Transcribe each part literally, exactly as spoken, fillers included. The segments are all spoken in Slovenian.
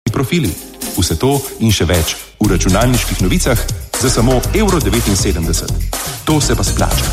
profili. Vse to in še več v računalniških novicah za samo evro devetinsedemdeset. To se pa splača.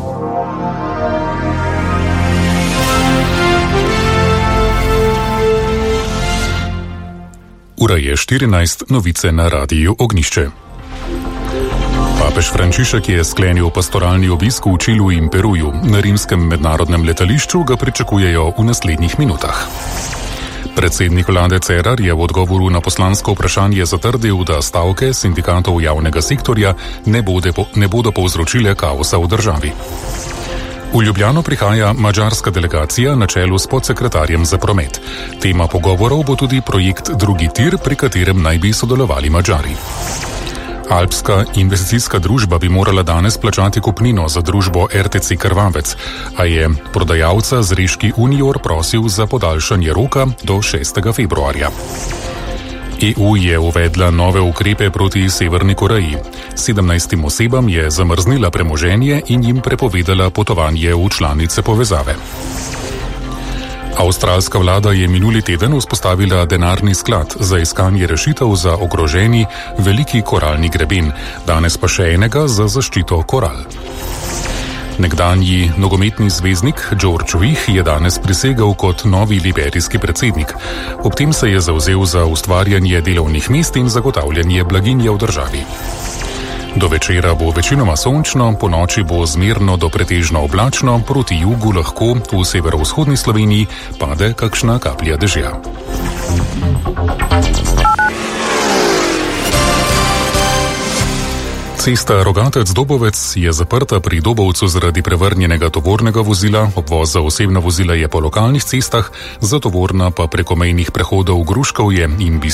Ura je štirinajst, novice na Radiu Ognjišče. Papež Frančišek je sklenil pastoralni obisk v Čilu in Peruju. Na rimskem mednarodnem letališču ga pričakujejo v naslednjih minutah. Predsednik vlade Cerar je v odgovoru na poslansko vprašanje zatrdil, da stavke sindikatov javnega sektorja ne, bode, ne bodo povzročile kaosa v državi. V Ljubljano prihaja madžarska delegacija na čelu s podsekretarjem za promet. Tema pogovorov bo tudi projekt Drugi tir, pri katerem naj bi sodelovali Madžari. Alpska investicijska družba bi morala danes plačati kupnino za družbo er te ce Krvavec, a je prodajalca Zreški Unior prosil za podaljšanje roka do šestega februarja. E U je uvedla nove ukrepe proti Severni Koreji. sedemnajstim osebam je zamrznila premoženje in jim prepovedala potovanje v članice povezave. Avstralska vlada je minuli teden vzpostavila denarni sklad za iskanje rešitev za ogroženi veliki koralni greben, danes pa še enega za zaščito koral. Nekdanji nogometni zvezdnik George Weah je danes prisegel kot novi liberijski predsednik. Ob tem se je zavzel za ustvarjanje delovnih mest in zagotavljanje blaginje v državi. Do večera bo večinoma sončno, po noči bo zmerno do pretežno oblačno, proti jugu lahko v severovzhodni Sloveniji pade kakšna kaplja dežja. Cesta Rogatec-Dobovec je zaprta pri Dobovcu zaradi prevrnjenega tovornega vozila, obvoz za osebna vozila je po lokalnih cestah, za tovorna pa preko mejnih prehodov Gruškovje in Bistrica.